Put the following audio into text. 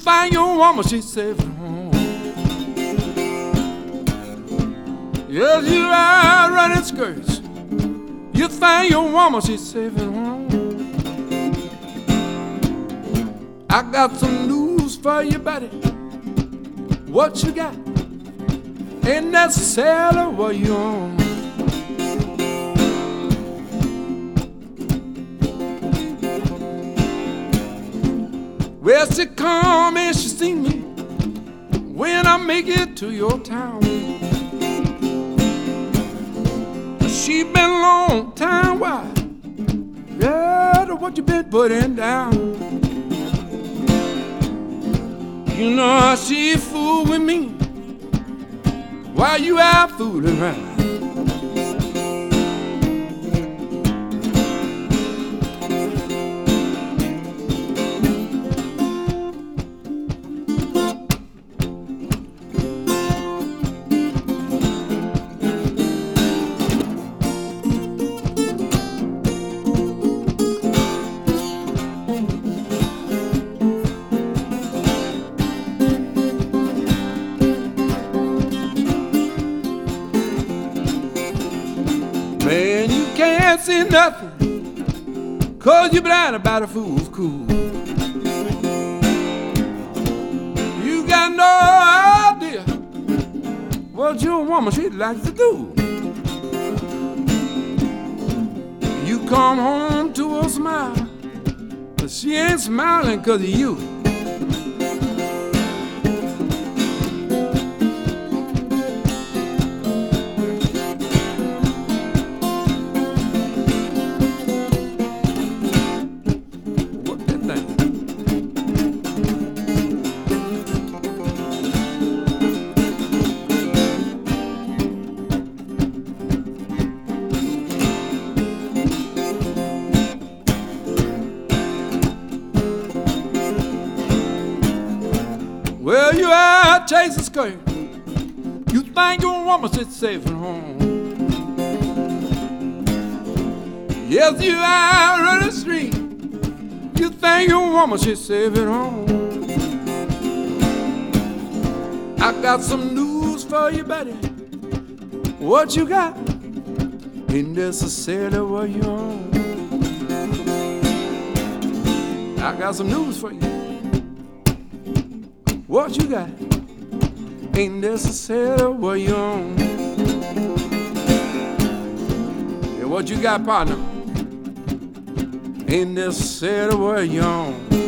find your woman, she's safe at home. Yes, you are running skirts. You find your woman, she's safe at home. I got some news for you, buddy. What you got ain't necessarily what you own. Well, she come and she see me when I make it to your town. She been a long time wide. Yeah, what you been putting down. You know she fool with me while you out fooling around. Man, you can't see nothing, 'cause you're blind about a fool's cool. You got no idea what your woman she likes to do. You come home to her smile, but she ain't smiling 'cause of you. Well, you out chasing skirt. You think your woman sits safe at home. Yes, you out on the street. You think your woman sits safe at home. I got some news for you, buddy. What you got ain't necessarily what you own. I got some news for you. What you got ain't necessarily what you own. Yeah, what you got, partner, ain't necessarily what you own.